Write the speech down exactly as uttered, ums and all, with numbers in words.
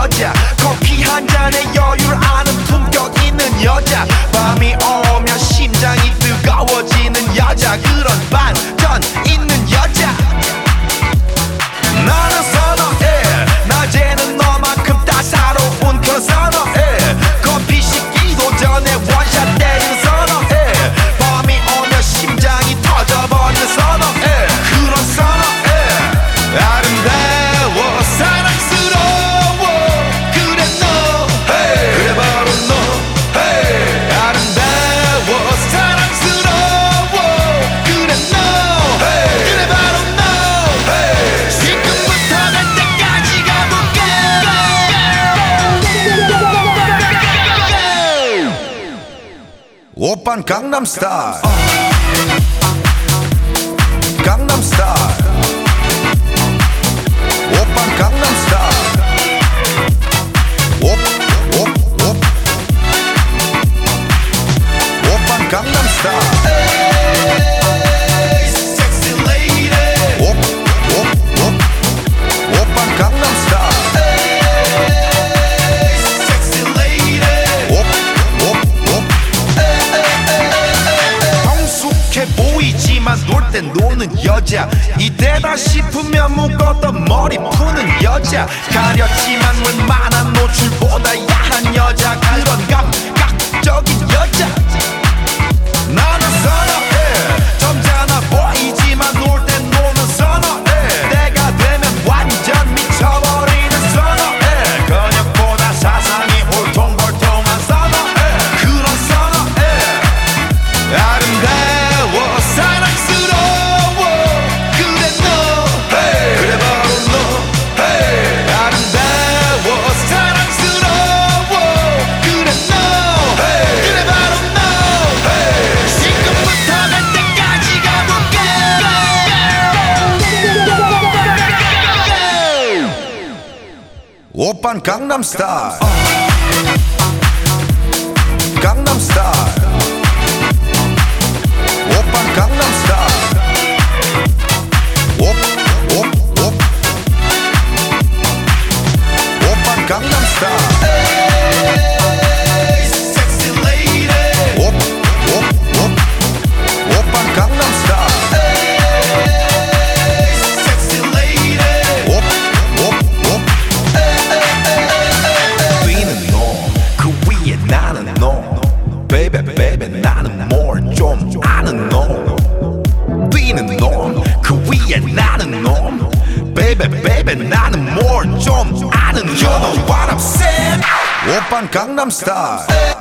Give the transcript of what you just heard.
여자, 커피 한 잔에 여유를 아는 품격 있는 여자, 밤이 오면 심장이 뜨거워지는 여자, 그런 반전 있는 여자 나는 선호해. 낮에는 너만큼 따사로운 그런 선호해. 커피 식기도 전에 원샷 때리는 선호해. 밤이 오면 심장이 터져버리는 선호해. 그런 선호해. 아름다워 사랑스러워 그래 너 hey. 그래 바로 너 hey. 아름다워 사랑스러워 그래 너 hey. 그래 바로 너 hey. 지금부터 갈 때까지 가볼게. 오빤 강남스타일 강남스타일 오빤 강남스타일 옵옵옵 오빤 강남스타일 에이 섹시 레이디 옵옵옵 오빤 강남스타일 에이 섹시 레이디 옵옵옵 성숙해 보이지만 놀 땐 노는 여자, 이때다 싶으면 묶었던 머리 푸는 여자, 가렸지만 웬만한 노출보다 야한 여자, 그런 감각적인 여자 나는 선호해. 점잖아 보이지만 놀 땐 노는 선호해. 때가 되면 완전 미쳐버리는 선호해. 근육보다 사상이 울퉁불퉁한 선호해. 그런 선호해. 아름다워 사랑스러워 그래 너 hey. 그래 바로 너 hey. 아름다워 사랑스러워 그래 너 hey. 그래 바로 너 hey. 지금부터 갈 때까지 가볼게. 오빤 강남스타일 강남스타일 오빤 강남스타일 옵옵옵 오빤 강남스타일 에이 섹시 레이디 옵옵옵 오빤 강남스타일 에이 섹시 레이디 옵옵옵 뛰는 놈그 위에 나는 놈 베이베 베이베 나는 뭘 좀 아는 놈 뛰는 놈 그 위에 나는 놈 베이베 베이베 나는 뭘 좀 아는 You know what I'm saying. 오빤 강남스타일